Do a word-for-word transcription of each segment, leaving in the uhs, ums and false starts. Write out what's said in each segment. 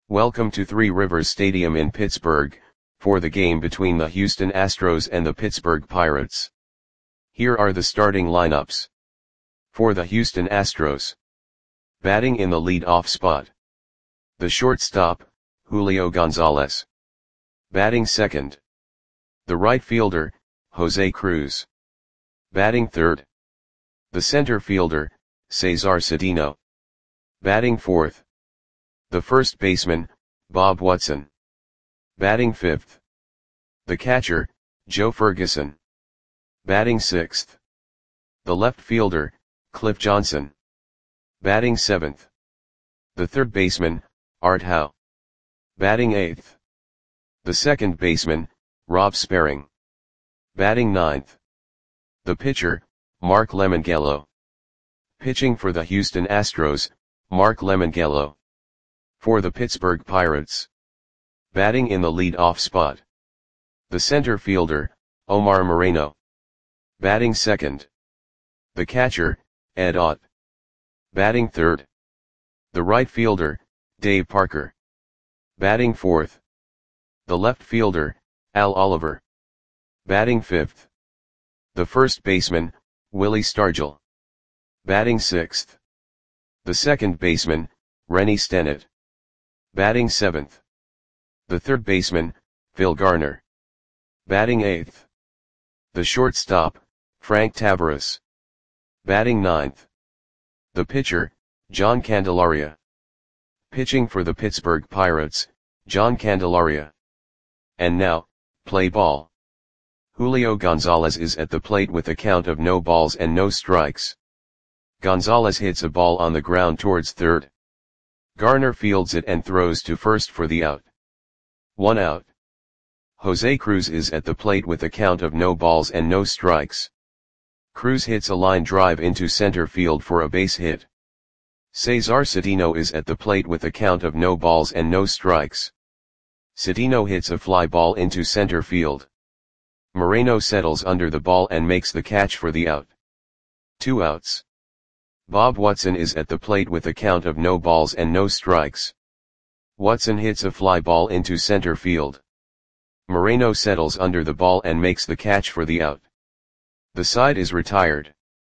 Welcome to Three Rivers Stadium in Pittsburgh, for the game between the Houston Astros and the Pittsburgh Pirates. Here are the starting lineups. For the Houston Astros. Batting in the lead-off spot. The shortstop, Julio Gonzalez. Batting second. The right fielder, Jose Cruz. Batting third. The center fielder, Cesar Cedeno. Batting fourth. The first baseman, Bob Watson. Batting fifth. The catcher, Joe Ferguson. Batting sixth. The left fielder, Cliff Johnson. Batting seventh. The third baseman, Art Howe. Batting eighth. The second baseman, Rob Sparring. Batting ninth. The pitcher, Mark Lemongello. Pitching for the Houston Astros, Mark Lemongello. For the Pittsburgh Pirates. Batting in the lead-off spot. The center fielder, Omar Moreno. Batting second. The catcher, Ed Ott. Batting third. The right fielder, Dave Parker. Batting fourth. The left fielder, Al Oliver. Batting fifth. The first baseman, Willie Stargell. Batting sixth. The second baseman, Rennie Stennett. Batting seventh. The third baseman, Phil Garner. Batting eighth. The shortstop, Frank Taveras. Batting ninth. The pitcher, John Candelaria. Pitching for the Pittsburgh Pirates, John Candelaria. And now, play ball. Julio Gonzalez is at the plate with a count of no balls and no strikes. Gonzalez hits a ball on the ground towards third. Garner fields it and throws to first for the out. One out. Jose Cruz is at the plate with a count of no balls and no strikes. Cruz hits a line drive into center field for a base hit. Cesar Cedeno is at the plate with a count of no balls and no strikes. Cedeno hits a fly ball into center field. Moreno settles under the ball and makes the catch for the out. Two outs. Bob Watson is at the plate with a count of no balls and no strikes. Watson hits a fly ball into center field. Moreno settles under the ball and makes the catch for the out. The side is retired.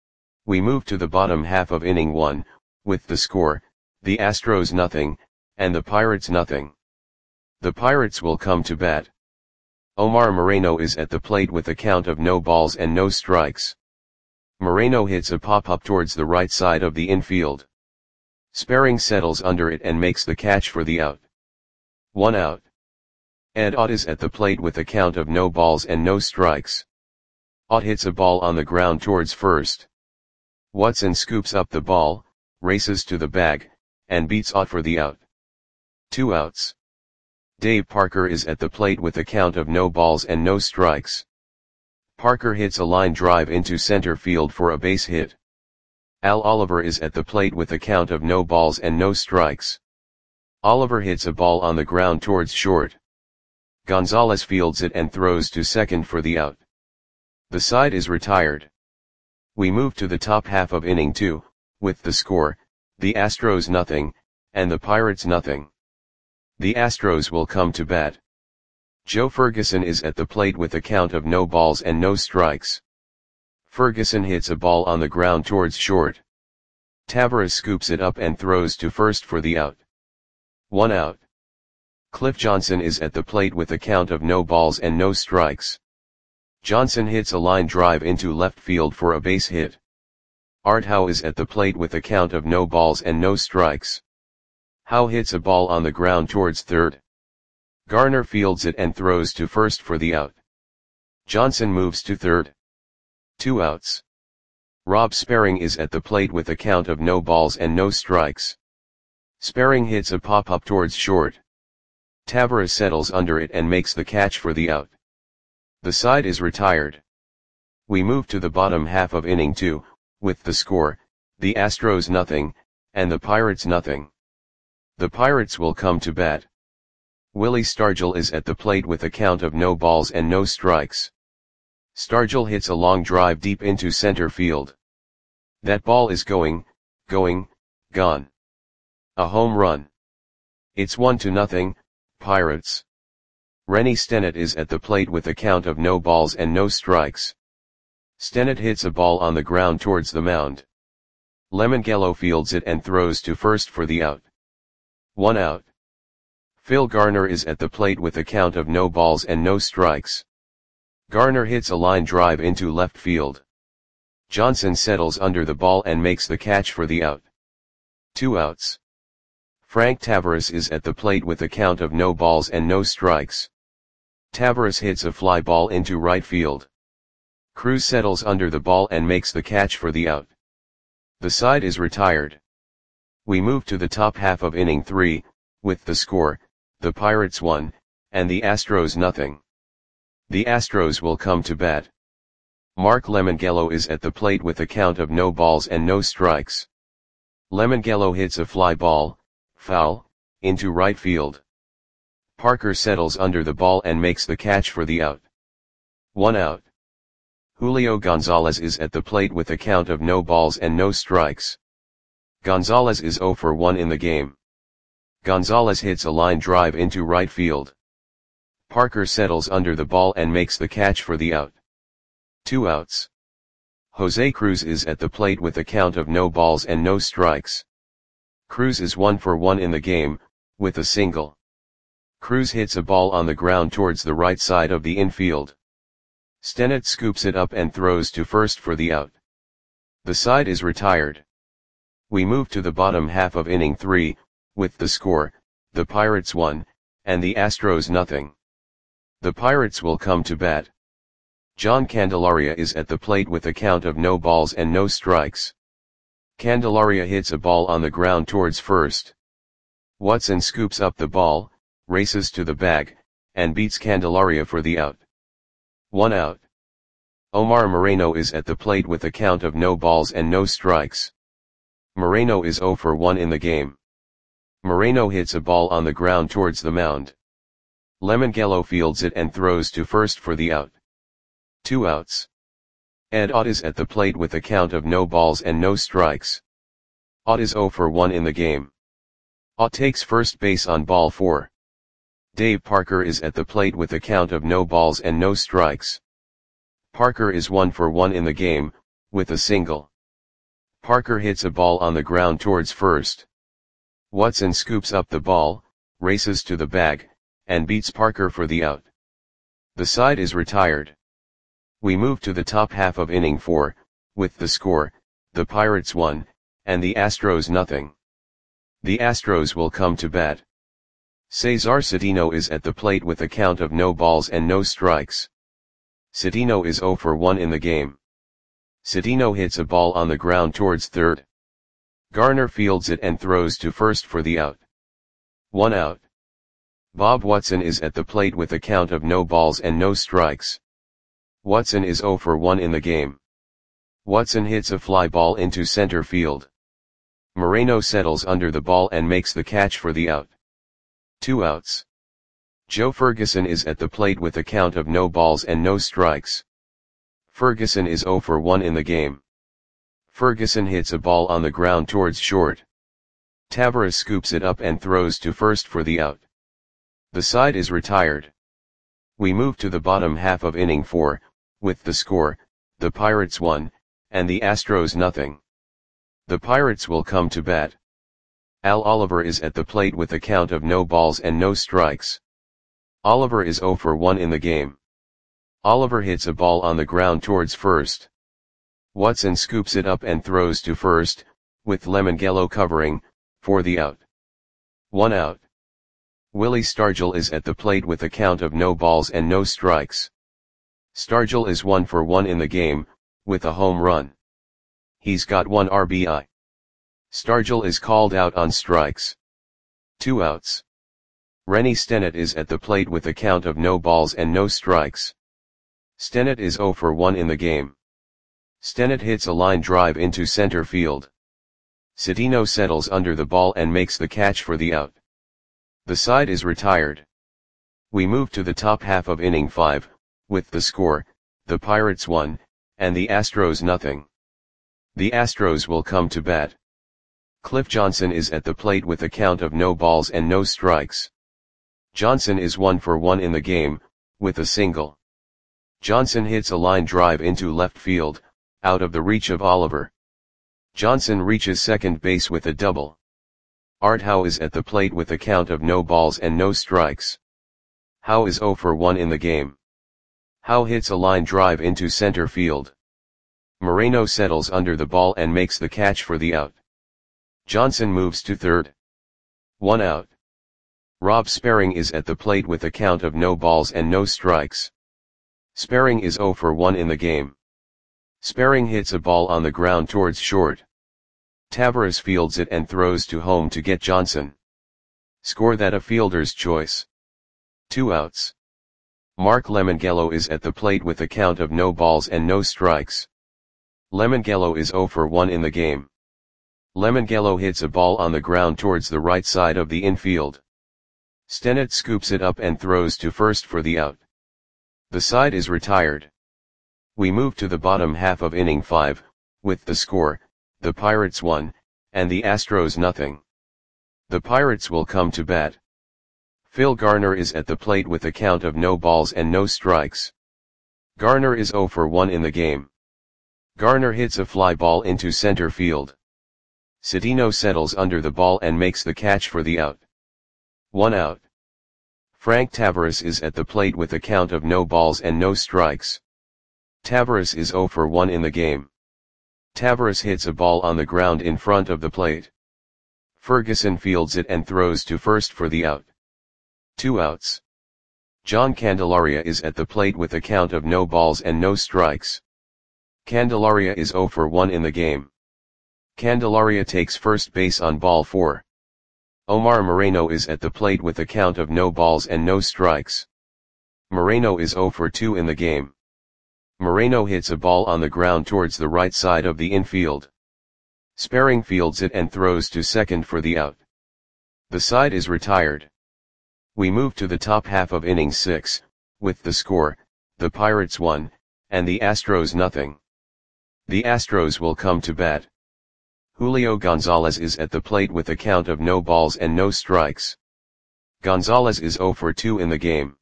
We move to the bottom half of inning one, with the score, the Astros nothing, and the Pirates nothing. The Pirates will come to bat. Omar Moreno is at the plate with a count of no balls and no strikes. Moreno hits a pop-up towards the right side of the infield. Sparring settles under it and makes the catch for the out. One out. Ed Ott is at the plate with a count of no balls and no strikes. Ott hits a ball on the ground towards first. Watson scoops up the ball, races to the bag, and beats Ott for the out. Two outs. Dave Parker is at the plate with a count of no balls and no strikes. Parker hits a line drive into center field for a base hit. Al Oliver is at the plate with a count of no balls and no strikes. Oliver hits a ball on the ground towards short. Gonzalez fields it and throws to second for the out. The side is retired. We move to the top half of inning two, with the score, the Astros nothing, and the Pirates nothing. The Astros will come to bat. Joe Ferguson is at the plate with a count of no balls and no strikes. Ferguson hits a ball on the ground towards short. Taveras scoops it up and throws to first for the out. One out. Cliff Johnson is at the plate with a count of no balls and no strikes. Johnson hits a line drive into left field for a base hit. Art Howe is at the plate with a count of no balls and no strikes. Howe hits a ball on the ground towards third. Garner fields it and throws to first for the out. Johnson moves to third. Two outs. Rob Sparring is at the plate with a count of no balls and no strikes. Sparring hits a pop-up towards short. Taveras settles under it and makes the catch for the out. The side is retired. We move to the bottom half of inning two, with the score, the Astros nothing, and the Pirates nothing. The Pirates will come to bat. Willie Stargell is at the plate with a count of no balls and no strikes. Stargell hits a long drive deep into center field. That ball is going, going, gone. A home run. It's one to nothing, Pirates. Rennie Stennett is at the plate with a count of no balls and no strikes. Stennett hits a ball on the ground towards the mound. Lemongello fields it and throws to first for the out. One out. Phil Garner is at the plate with a count of no balls and no strikes. Garner hits a line drive into left field. Johnson settles under the ball and makes the catch for the out. Two outs. Frank Taveras is at the plate with a count of no balls and no strikes. Taveras hits a fly ball into right field. Cruz settles under the ball and makes the catch for the out. The side is retired. We move to the top half of inning three, with the score, the Pirates one, and the Astros nothing. The Astros will come to bat. Mark Lemongello is at the plate with a count of no balls and no strikes. Lemongello hits a fly ball, foul, into right field. Parker settles under the ball and makes the catch for the out. One out. Julio Gonzalez is at the plate with a count of no balls and no strikes. Gonzalez is zero for one in the game. Gonzalez hits a line drive into right field. Parker settles under the ball and makes the catch for the out. Two outs. Jose Cruz is at the plate with a count of no balls and no strikes. Cruz is one for one in the game, with a single. Cruz hits a ball on the ground towards the right side of the infield. Stennett scoops it up and throws to first for the out. The side is retired. We move to the bottom half of inning three, with the score, the Pirates one, and the Astros nothing. The Pirates will come to bat. John Candelaria is at the plate with a count of no balls and no strikes. Candelaria hits a ball on the ground towards first. Watson scoops up the ball, races to the bag, and beats Candelaria for the out. One out. Omar Moreno is at the plate with a count of no balls and no strikes. Moreno is zero for one in the game. Moreno hits a ball on the ground towards the mound. Lemongello fields it and throws to first for the out. Two outs. Ed Ott is at the plate with a count of no balls and no strikes. Ott is zero for one in the game. Ott takes first base on ball four. Dave Parker is at the plate with a count of no balls and no strikes. Parker is one for one in the game, with a single. Parker hits a ball on the ground towards first. Watson scoops up the ball, races to the bag, and beats Parker for the out. The side is retired. We move to the top half of inning four, with the score, the Pirates one, and the Astros nothing. The Astros will come to bat. Cesar Cedeno is at the plate with a count of no balls and no strikes. Cedeno is zero for one in the game. Cedeno hits a ball on the ground towards third. Garner fields it and throws to first for the out. One out. Bob Watson is at the plate with a count of no balls and no strikes. Watson is zero for one in the game. Watson hits a fly ball into center field. Moreno settles under the ball and makes the catch for the out. Two outs. Joe Ferguson is at the plate with a count of no balls and no strikes. Ferguson is zero for one in the game. Ferguson hits a ball on the ground towards short. Taveras scoops it up and throws to first for the out. The side is retired. We move to the bottom half of inning four, with the score, the Pirates one, and the Astros nothing. The Pirates will come to bat. Al Oliver is at the plate with a count of no balls and no strikes. Oliver is zero for one in the game. Oliver hits a ball on the ground towards first. Watson scoops it up and throws to first, with Lemongello covering, for the out. One out. Willie Stargell is at the plate with a count of no balls and no strikes. Stargell is one for one in the game, with a home run. He's got one R B I. Stargell is called out on strikes. Two outs. Rennie Stennett is at the plate with a count of no balls and no strikes. Stennett is zero for one in the game. Stennett hits a line drive into center field. Cedeno settles under the ball and makes the catch for the out. The side is retired. We move to the top half of inning five, with the score, the Pirates one, and the Astros nothing. The Astros will come to bat. Cliff Johnson is at the plate with a count of no balls and no strikes. Johnson is one for one in the game, with a single. Johnson hits a line drive into left field, out of the reach of Oliver. Johnson reaches second base with a double. Art Howe is at the plate with a count of no balls and no strikes. Howe is zero for one in the game. Howe hits a line drive into center field. Moreno settles under the ball and makes the catch for the out. Johnson moves to third. One out. Rob Sperring is at the plate with a count of no balls and no strikes. Sperring is zero for one in the game. Sperring hits a ball on the ground towards short. Tavares fields it and throws to home to get Johnson. Score that a fielder's choice. Two outs. Mark Lemongello is at the plate with a count of no balls and no strikes. Lemongello is zero for one in the game. Lemongello hits a ball on the ground towards the right side of the infield. Stennett scoops it up and throws to first for the out. The side is retired. We move to the bottom half of inning five, with the score, the Pirates one, and the Astros nothing. The Pirates will come to bat. Phil Garner is at the plate with a count of no balls and no strikes. Garner is zero for one in the game. Garner hits a fly ball into center field. Cedeno settles under the ball and makes the catch for the out. One out. Frank Tavares is at the plate with a count of no balls and no strikes. Tavares is zero for one in the game. Tavares hits a ball on the ground in front of the plate. Ferguson fields it and throws to first for the out. Two outs. John Candelaria is at the plate with a count of no balls and no strikes. Candelaria is zero for one in the game. Candelaria takes first base on ball four. Omar Moreno is at the plate with a count of no balls and no strikes. Moreno is zero for two in the game. Moreno hits a ball on the ground towards the right side of the infield. Sperring fields it and throws to second for the out. The side is retired. We move to the top half of inning six, with the score, the Pirates one, and the Astros nothing. The Astros will come to bat. Julio Gonzalez is at the plate with a count of no balls and no strikes. Gonzalez is zero for two in the game.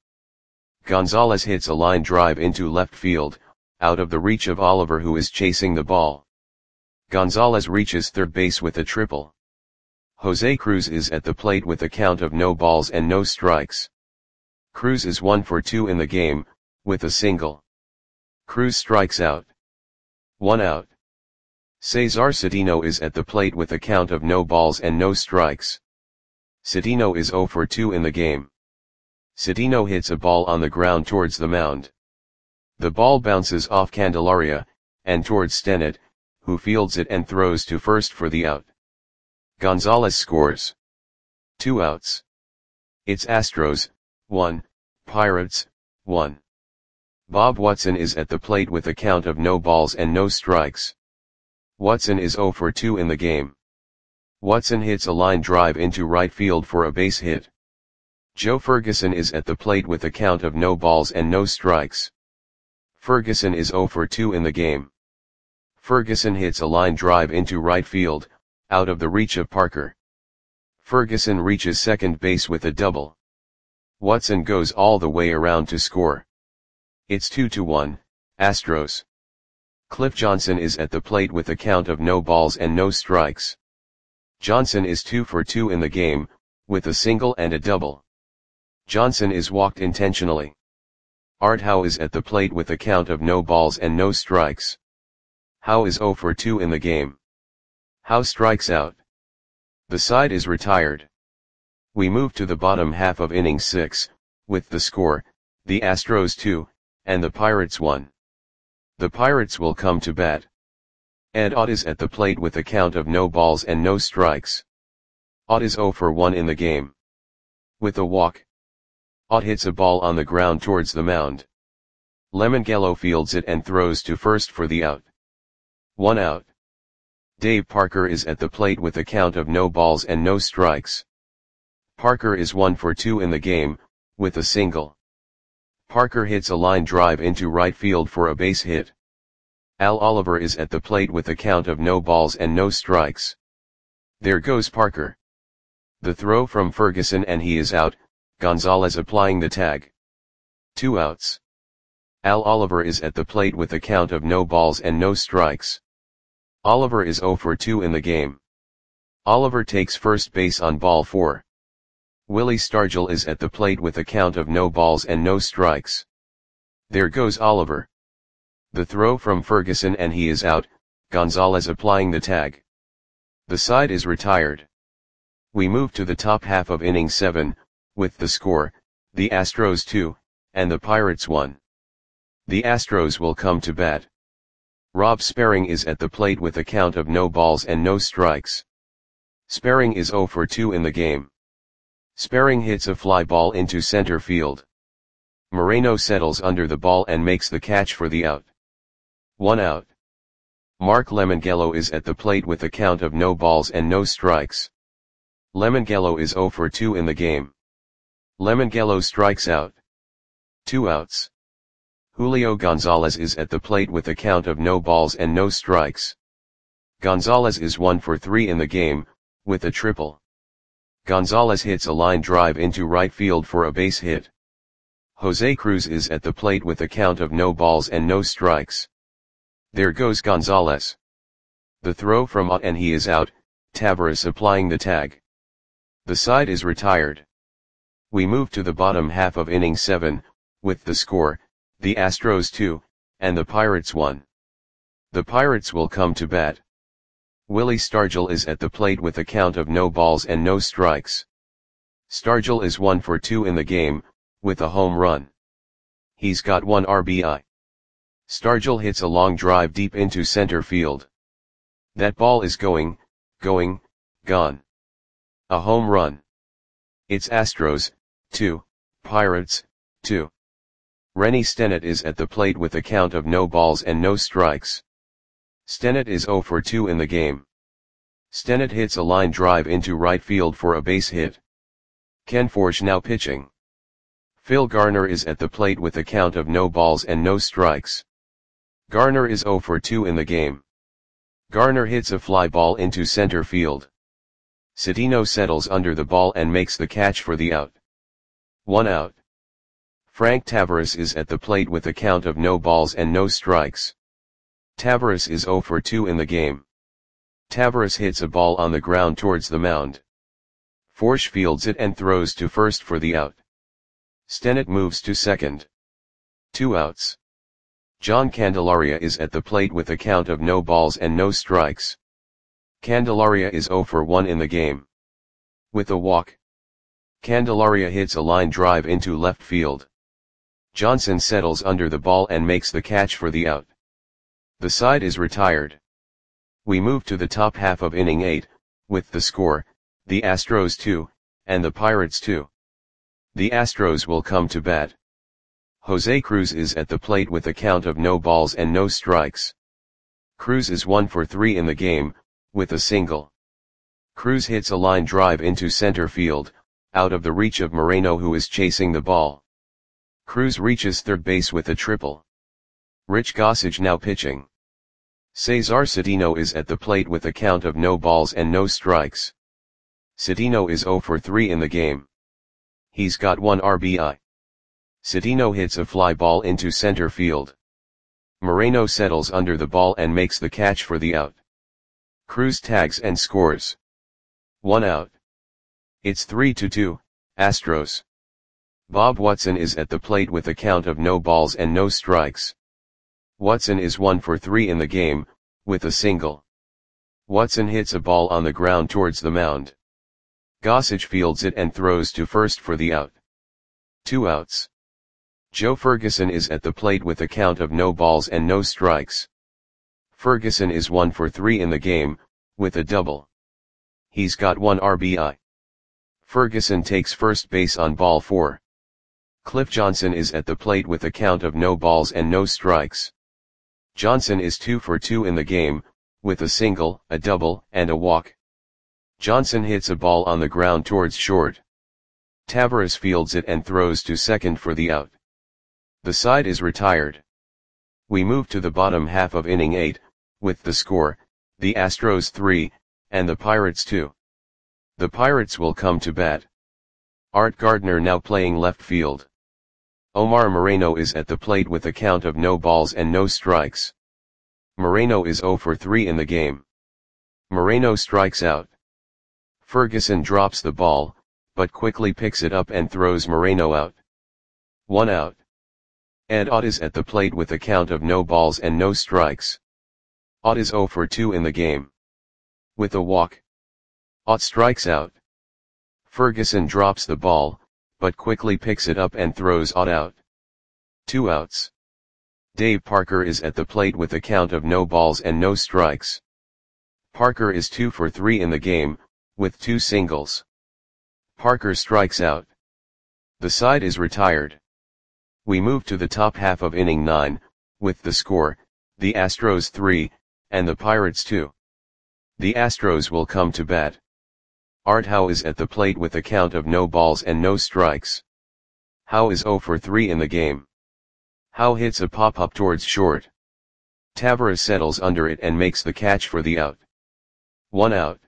Gonzalez hits a line drive into left field, out of the reach of Oliver who is chasing the ball. Gonzalez reaches third base with a triple. Jose Cruz is at the plate with a count of no balls and no strikes. Cruz is one for two in the game, with a single. Cruz strikes out. One out. Cesar Cedeno is at the plate with a count of no balls and no strikes. Cedeno is zero for two in the game. Cedeno hits a ball on the ground towards the mound. The ball bounces off Candelaria, and towards Stennett, who fields it and throws to first for the out. Gonzalez scores. Two outs. It's Astros, one, Pirates, one. Bob Watson is at the plate with a count of no balls and no strikes. Watson is zero for two in the game. Watson hits a line drive into right field for a base hit. Joe Ferguson is at the plate with a count of no balls and no strikes. Ferguson is zero for two in the game. Ferguson hits a line drive into right field, out of the reach of Parker. Ferguson reaches second base with a double. Watson goes all the way around to score. It's two to one, Astros. Cliff Johnson is at the plate with a count of no balls and no strikes. Johnson is two for two in the game, with a single and a double. Johnson is walked intentionally. Art Howe is at the plate with a count of no balls and no strikes. Howe is zero for two in the game. Howe strikes out. The side is retired. We move to the bottom half of inning six, with the score, the Astros two, and the Pirates one. The Pirates will come to bat. Ed Ott is at the plate with a count of no balls and no strikes. Ott is zero for one in the game. With a walk. Ott hits a ball on the ground towards the mound. Lemongello fields it and throws to first for the out. One out. Dave Parker is at the plate with a count of no balls and no strikes. Parker is one for two in the game, with a single. Parker hits a line drive into right field for a base hit. Al Oliver is at the plate with a count of no balls and no strikes. There goes Parker. The throw from Ferguson and he is out, Gonzalez applying the tag. Two outs. Al Oliver is at the plate with a count of no balls and no strikes. Oliver is oh for two in the game. Oliver takes first base on ball four. Willie Stargell is at the plate with a count of no balls and no strikes. There goes Oliver. The throw from Ferguson and he is out, Gonzalez applying the tag. The side is retired. We move to the top half of inning seven, with the score, the Astros two, and the Pirates one. The Astros will come to bat. Rob Sperring is at the plate with a count of no balls and no strikes. Sperring is oh for two in the game. Sperring hits a fly ball into center field. Moreno settles under the ball and makes the catch for the out. One out. Mark Lemongello is at the plate with a count of no balls and no strikes. Lemongello is oh for two in the game. Lemongello strikes out. Two outs. Julio Gonzalez is at the plate with a count of no balls and no strikes. Gonzalez is one for three in the game, with a triple. Gonzalez hits a line drive into right field for a base hit. Jose Cruz is at the plate with a count of no balls and no strikes. There goes Gonzalez. The throw from Ott and he is out, Taveras applying the tag. The side is retired. We move to the bottom half of inning seven, with the score, the Astros two, and the Pirates one. The Pirates will come to bat. Willie Stargell is at the plate with a count of no balls and no strikes. Stargell is one for two in the game, with a home run. He's got one R B I. Stargell hits a long drive deep into center field. That ball is going, going, gone. A home run. It's Astros, two, Pirates, two. Rennie Stennett is at the plate with a count of no balls and no strikes. Stennett is oh for two in the game. Stennett hits a line drive into right field for a base hit. Ken Forsch now pitching. Phil Garner is at the plate with a count of no balls and no strikes. Garner is oh for two in the game. Garner hits a fly ball into center field. Cedeno settles under the ball and makes the catch for the out. One out. Frank Taveras is at the plate with a count of no balls and no strikes. Taveras is oh for two in the game. Taveras hits a ball on the ground towards the mound. Forsch fields it and throws to first for the out. Stennett moves to second. Two outs. John Candelaria is at the plate with a count of no balls and no strikes. Candelaria is oh for one in the game. With a walk. Candelaria hits a line drive into left field. Johnson settles under the ball and makes the catch for the out. The side is retired. We move to the top half of inning eight, with the score, the Astros two, and the Pirates two. The Astros will come to bat. Jose Cruz is at the plate with a count of no balls and no strikes. Cruz is one for three in the game, with a single. Cruz hits a line drive into center field, out of the reach of Moreno who is chasing the ball. Cruz reaches third base with a triple. Rich Gossage now pitching. Cesar Cedeno is at the plate with a count of no balls and no strikes. Cedeno is oh for three in the game. He's got one R B I. Cedeno hits a fly ball into center field. Moreno settles under the ball and makes the catch for the out. Cruz tags and scores. One out. It's three to two, Astros. Bob Watson is at the plate with a count of no balls and no strikes. Watson is one for three in the game, with a single. Watson hits a ball on the ground towards the mound. Gossage fields it and throws to first for the out. Two outs. Joe Ferguson is at the plate with a count of no balls and no strikes. Ferguson is one for three in the game, with a double. He's got one R B I. Ferguson takes first base on ball four. Cliff Johnson is at the plate with a count of no balls and no strikes. Johnson is two for two in the game, with a single, a double, and a walk. Johnson hits a ball on the ground towards short. Taveras fields it and throws to second for the out. The side is retired. We move to the bottom half of inning eight, with the score, the Astros three, and the Pirates two. The Pirates will come to bat. Art Gardner now playing left field. Omar Moreno is at the plate with a count of no balls and no strikes. Moreno is zero for three in the game. Moreno strikes out. Ferguson drops the ball, but quickly picks it up and throws Moreno out. One out. Ed Ott is at the plate with a count of no balls and no strikes. Ott is zero for two in the game. With a walk, Ott strikes out. Ferguson drops the ball, but quickly picks it up and throws Ott out. Two outs. Dave Parker is at the plate with a count of no balls and no strikes. Parker is two for three in the game, with two singles. Parker strikes out. The side is retired. We move to the top half of inning nine, with the score, the Astros three, and the Pirates two. The Astros will come to bat. Art Howe is at the plate with a count of no balls and no strikes. Howe is zero for three in the game. Howe hits a pop-up towards short. Tavares settles under it and makes the catch for the out. One out.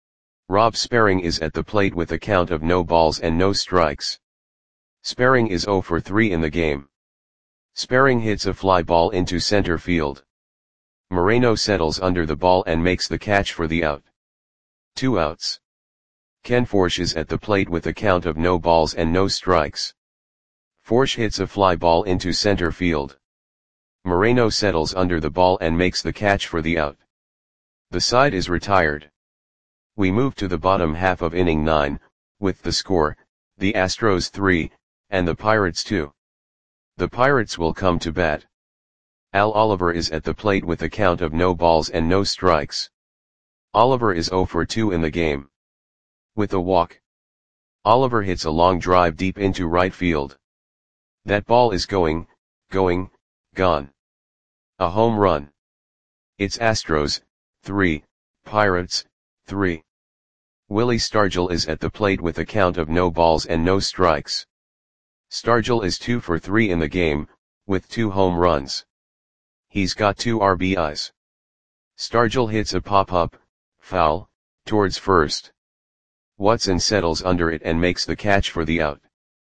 Rob Sperring is at the plate with a count of no balls and no strikes. Sperring is zero for three in the game. Sperring hits a fly ball into center field. Moreno settles under the ball and makes the catch for the out. Two outs. Ken Forsch is at the plate with a count of no balls and no strikes. Forsch hits a fly ball into center field. Moreno settles under the ball and makes the catch for the out. The side is retired. We move to the bottom half of inning nine, with the score, the Astros three, and the Pirates two. The Pirates will come to bat. Al Oliver is at the plate with a count of no balls and no strikes. Oliver is zero for two in the game. With a walk, Oliver hits a long drive deep into right field. That ball is going, going, gone. A home run. It's Astros, three, Pirates, three. Willie Stargell is at the plate with a count of no balls and no strikes. Stargell is two for three in the game, with two home runs. He's got two R B Is. Stargell hits a pop-up, foul, towards first. Watson settles under it and makes the catch for the out.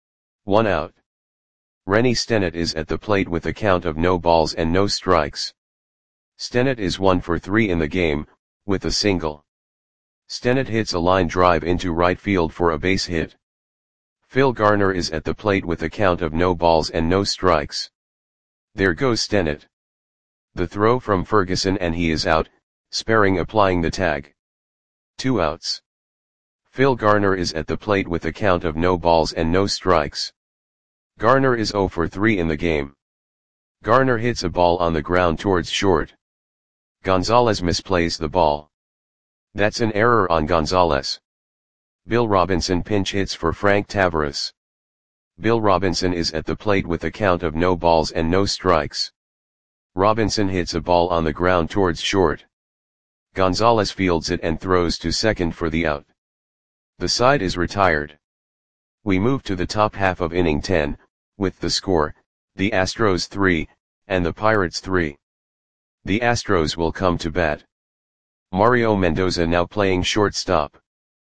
One out. Rennie Stennett is at the plate with a count of no balls and no strikes. Stennett is one for three in the game, with a single. Stennett hits a line drive into right field for a base hit. Phil Garner is at the plate with a count of no balls and no strikes. There goes Stennett. The throw from Ferguson and he is out, Sperring applying the tag. Two outs. Phil Garner is at the plate with a count of no balls and no strikes. Garner is zero for three in the game. Garner hits a ball on the ground towards short. Gonzalez misplays the ball. That's an error on Gonzalez. Bill Robinson pinch hits for Frank Tavares. Bill Robinson is at the plate with a count of no balls and no strikes. Robinson hits a ball on the ground towards short. Gonzalez fields it and throws to second for the out. The side is retired. We move to the top half of inning ten, with the score, the Astros three, and the Pirates three. The Astros will come to bat. Mario Mendoza now playing shortstop.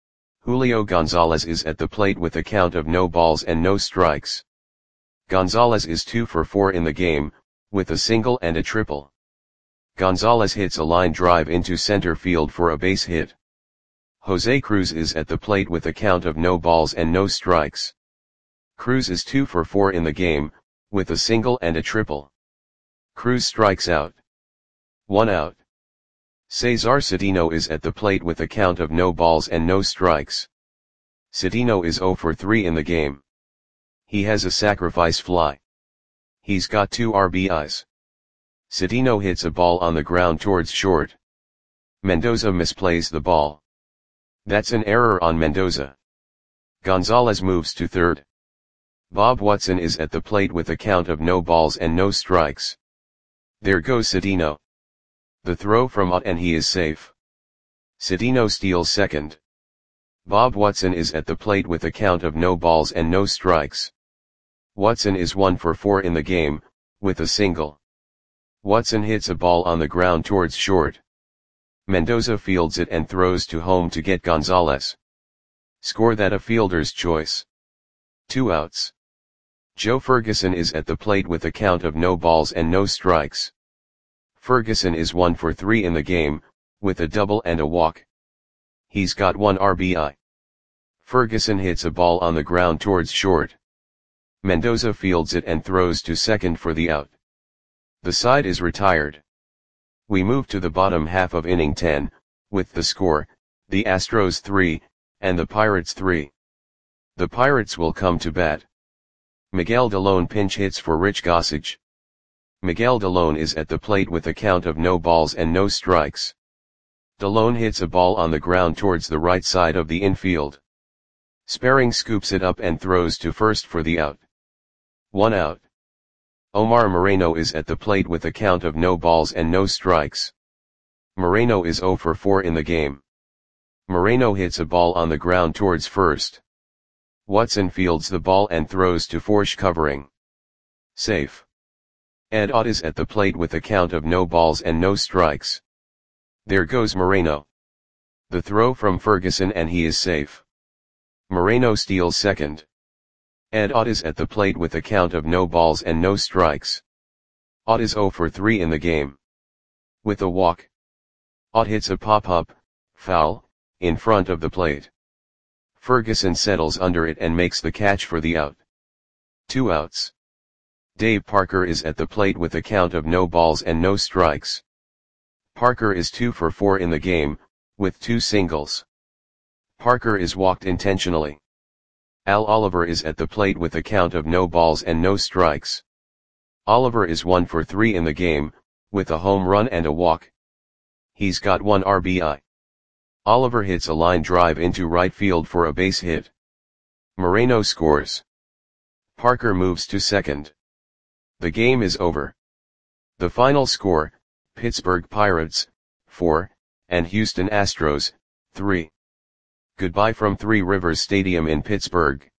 Julio Gonzalez is at the plate with a count of no balls and no strikes. Gonzalez is two for four in the game, with a single and a triple. Gonzalez hits a line drive into center field for a base hit. Jose Cruz is at the plate with a count of no balls and no strikes. Cruz is two for four in the game, with a single and a triple. Cruz strikes out. One out. Cesar Cedeno is at the plate with a count of no balls and no strikes. Cedeno is zero for three in the game. He has a sacrifice fly. He's got two R B Is. Cedeno hits a ball on the ground towards short. Mendoza misplays the ball. That's an error on Mendoza. Gonzalez moves to third. Bob Watson is at the plate with a count of no balls and no strikes. There goes Cedeno. The throw from Ott and he is safe. Cedeno steals second. Bob Watson is at the plate with a count of no balls and no strikes. Watson is one for four in the game, with a single. Watson hits a ball on the ground towards short. Mendoza fields it and throws to home to get Gonzalez. Score that a fielder's choice. Two outs. Joe Ferguson is at the plate with a count of no balls and no strikes. Ferguson is one for three in the game, with a double and a walk. He's got one R B I. Ferguson hits a ball on the ground towards short. Mendoza fields it and throws to second for the out. The side is retired. We move to the bottom half of inning ten, with the score, the Astros three, and the Pirates three. The Pirates will come to bat. Miguel Dalón pinch hits for Rich Gossage. Miguel Dalón is at the plate with a count of no balls and no strikes. Dalón hits a ball on the ground towards the right side of the infield. Sparring scoops it up and throws to first for the out. One out. Omar Moreno is at the plate with a count of no balls and no strikes. Moreno is zero for four in the game. Moreno hits a ball on the ground towards first. Watson fields the ball and throws to Forsh covering. Safe. Ed Ott is at the plate with a count of no balls and no strikes. There goes Moreno. The throw from Ferguson and he is safe. Moreno steals second. Ed Ott is at the plate with a count of no balls and no strikes. Ott is zero for three in the game. With a walk. Ott hits a pop-up, foul, in front of the plate. Ferguson settles under it and makes the catch for the out. Two outs. Dave Parker is at the plate with a count of no balls and no strikes. Parker is two for four in the game, with two singles. Parker is walked intentionally. Al Oliver is at the plate with a count of no balls and no strikes. Oliver is one for three in the game, with a home run and a walk. He's got one R B I. Oliver hits a line drive into right field for a base hit. Moreno scores. Parker moves to second. The game is over. The final score, Pittsburgh Pirates, four, and Houston Astros, three. Goodbye from Three Rivers Stadium in Pittsburgh.